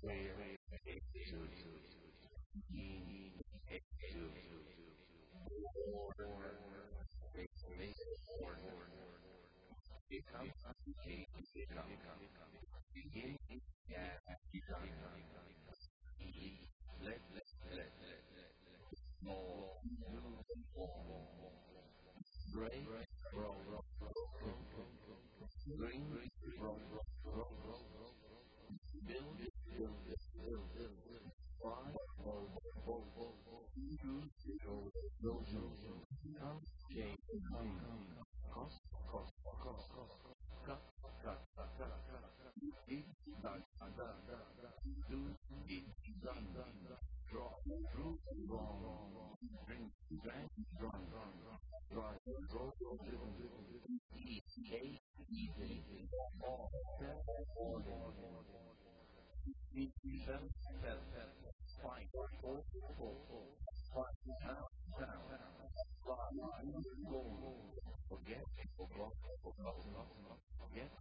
where it should be to or make become begin and become let more break grow green grow build fly build come change come cost cut it done do it done draw through wrong drink drank drunk drive road eat cake eating all we felt fine full fine down go forget forget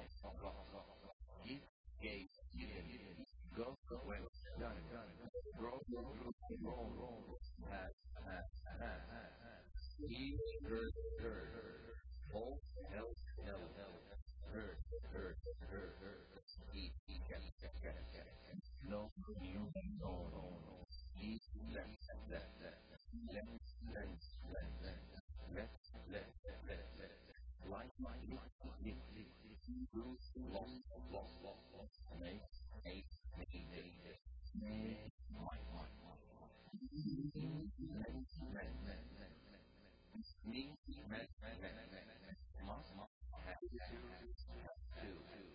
give gave given go went done roll had he heard all held heard eat no no eat let like lost make make me must have to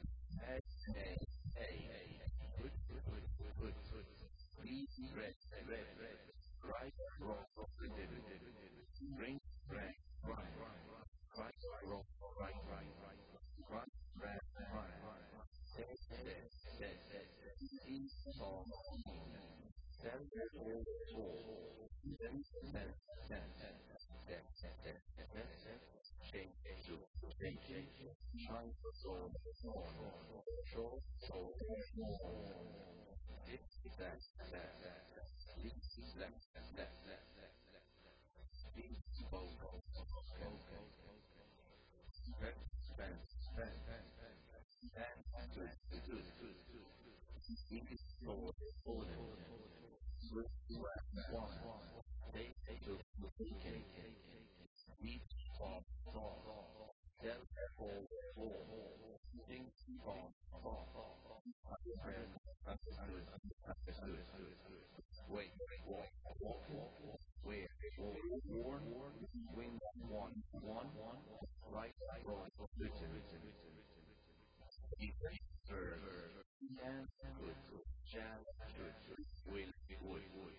hey good read red right wrong drink drink right wrong right right in song then change trying to show this that this spend good one they took each from tell think from understood wait where warn win one right written serve and good jam good will